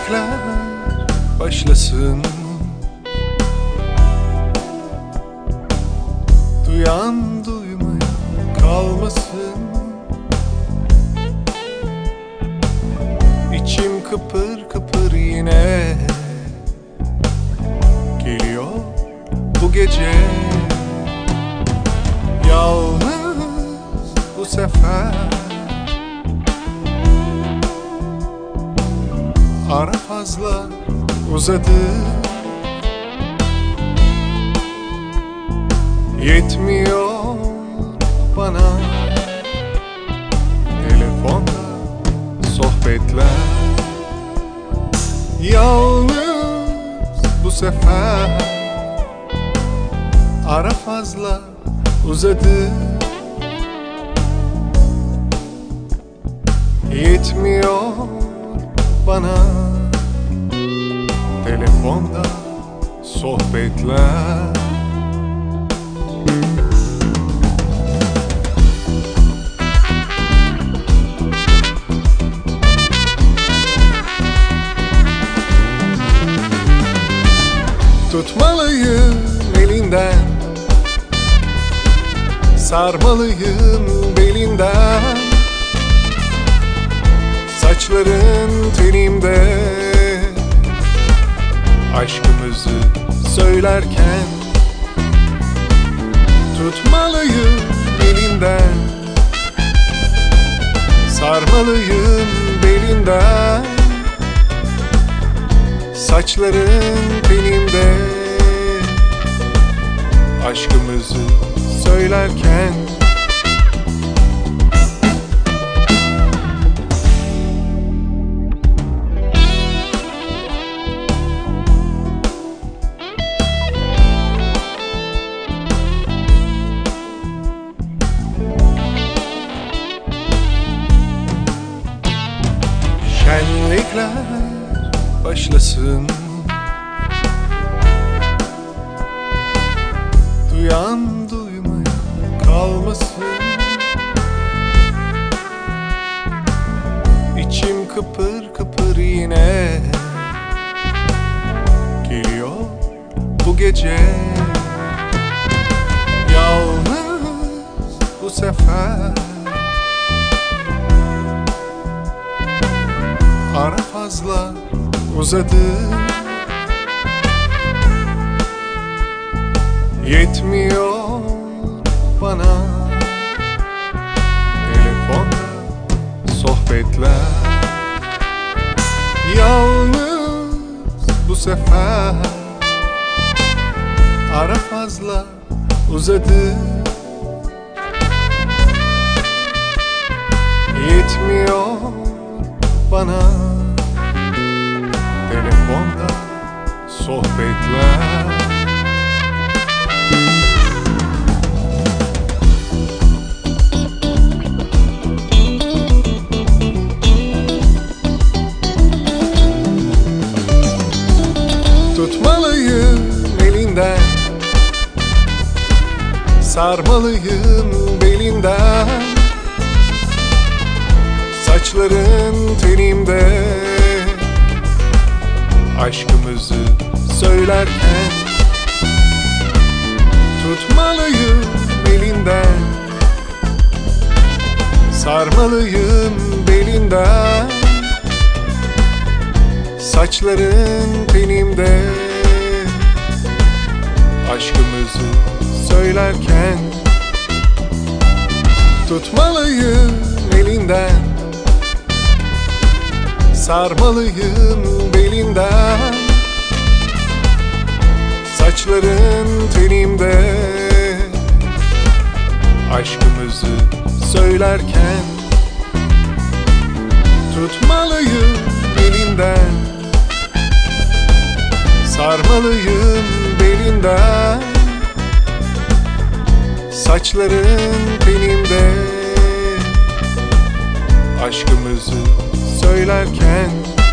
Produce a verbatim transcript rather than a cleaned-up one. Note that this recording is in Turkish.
Şenlikler başlasın, duyan duymayan kalmasın. İçim kıpır kıpır yine geliyor bu gece. Yalnız bu sefer ara fazla uzadı. Yetmiyor bana telefonda sohbetler. Yalnız bu sefer ara fazla uzadı. Yetmiyor bana telefonda sohbetler. Tutmalıyım elinden, sarmalıyım belinden. Saçların tenimde, aşkımızı söylerken. Tutmalıyım elinden, sarmalıyım belinden. Saçların tenimde, aşkımızı söylerken. Şenlikler başlasın, duyan duymayan kalmasın. İçim kıpır kıpır yine geliyor bu gece. Yalnız bu sefer ara fazla uzadı. Yetmiyor bana telefonda sohbetler. Yalnız bu sefer ara fazla uzadı. Yetmiyor bana telefonda sohbetler. Tutmalıyım elinden, sarmalıyım belinden. Saçların tenimde, aşkımızı söylerken. Tutmalıyım elinden, sarmalıyım belinden. Saçların tenimde, aşkımızı söylerken. Tutmalıyım elinden, sarmalıyım belinden. Saçların tenimde, aşkımızı söylerken. Tutmalıyım elinden, sarmalıyım belinden. Saçların tenimde, aşkımızı söylerken.